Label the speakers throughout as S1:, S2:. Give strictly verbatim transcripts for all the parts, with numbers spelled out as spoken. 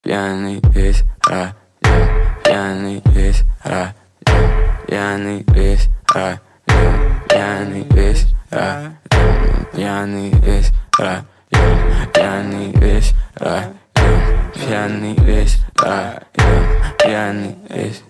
S1: Пьяный весь район, пьяный весь район, пьяный весь район, пьяный весь район, пьяный весь район, пьяный весь район, пьяный весь район, пьяный весь.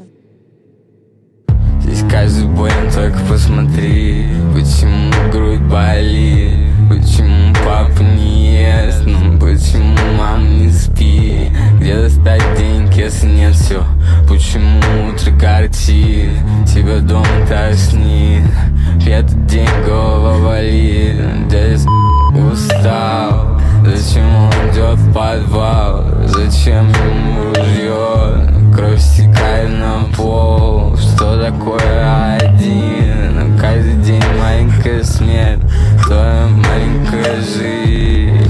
S1: Здесь каждый воин, только посмотри, почему грудь болит, почему папа не ест, ну почему мама не спит, где достать денег, если нет все, почему утро горчит, тебя дома тошнит, этот день голова болит, дядя устал, зачем он идет в подвал, зачем ему ружье, кровь стекает на пол, что такое один, каждый день маленькая смерть, твоя маленькая жизнь.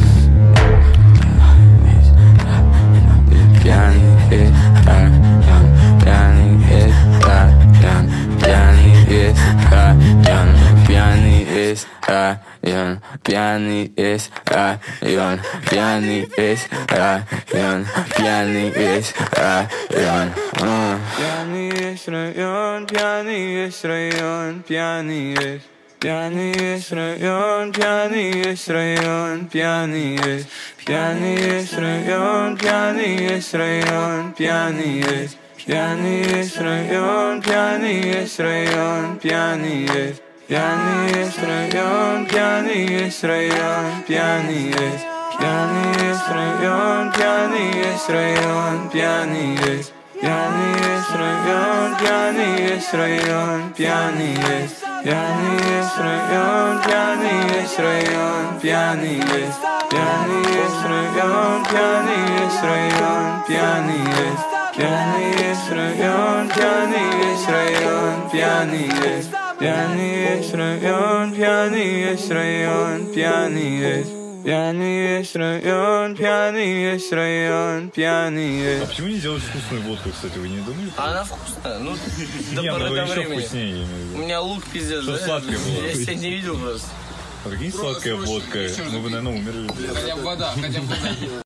S1: Пьяный весь район, пьяный весь район, пьяный весь район, пьяный весь район, пьяный весь район, пьяный весь район, пьяный весь район. Пьяный весь район, пьяный весь район, пьяный весь. Пьяный весь район, пьяный весь район, пьяный весь. Пьяный весь район, пьяный весь район, пьяный весь. Пьяный весь район, пьяный весь район, пьяный весь. Пьяный весь район, пьяный весь район, пьяный весь. Пьяный весь район, пьяный весь район, пьяный весь. Пьяный весь район, пьяный весь район, пьяный весь. Пьяный весь район, пьяный весь район, пьяный весь. Пьяный весь район, пьяный весь район, пьяный весь. Пьяный весь район, пьяный весь район, пьяный весь. Пьяный весь район, пьяный весь район, пьяный весь. Пьяный весь район, пьяный весь район, пьяный весь.
S2: А почему не делать вкусную водку, кстати, вы не думаете?
S3: Она вкусная, ну до
S2: не,
S3: поры
S2: ну,
S3: до
S2: еще
S3: времени.
S2: Вкуснее, я имею в виду.
S3: У меня лук пиздец,
S2: что
S3: да?
S2: сладкое было.
S3: Я себя не видел просто.
S2: Прикинь, сладкая водка, мы бы, наверное, умерли.
S4: Хотя бы вода, хотя бы вода.